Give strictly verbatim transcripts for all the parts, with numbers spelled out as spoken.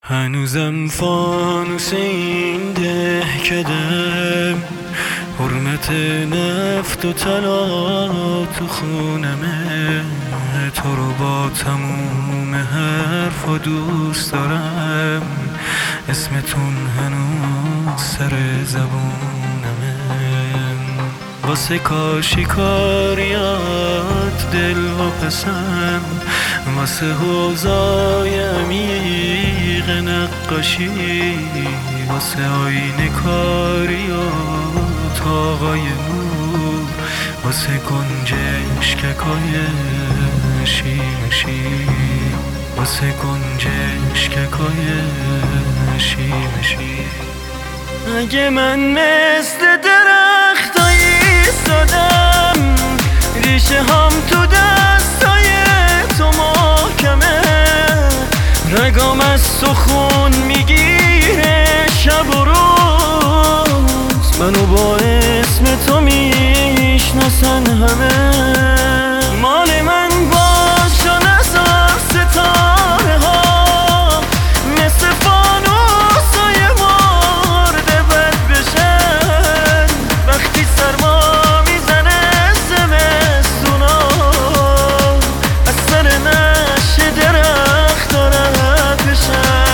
هنوزم فانوس این دهکدم، حرمت نفت و طلا تو خونمه. تو رو با تموم حرفا دوست دارم، اسمتون هنوز سر زبونمه. واسه کاشی کاریات دل و پسم، واسه حوضای عمیق نقاشی، واسه آینه کاری و تاقای نور، واسه گنجشککای شیمشی، واسه گنجشککای شیمشی. اگه من مثل درختای ایستادم، ریشه هم تو دستای تو محکمه، رگام از تو خون میگیره شب و روز، منو با اسم تو میشناسن همه. مال من باش و نزار ستاره ها، مثل فانوسای مرده بد بشن، وقتی سرما میزنه زمستونا، از سر نشه درخت دارد بشن.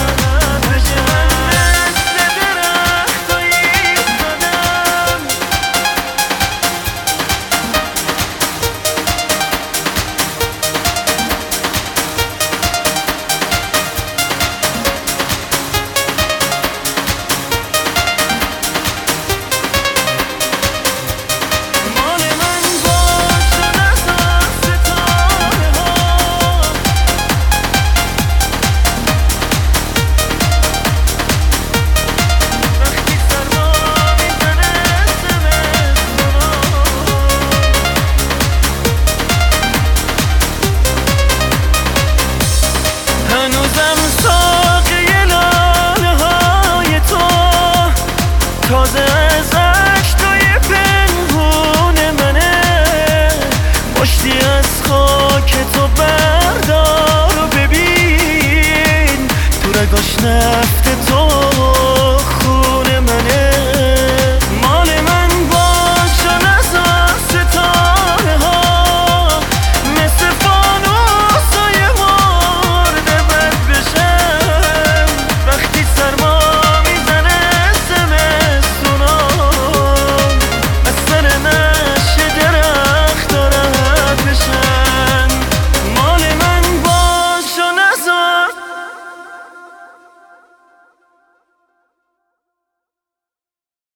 تازه از عشقای پنهون منه، مشتی از خاک تو بردار و ببین، تو رگاش نفت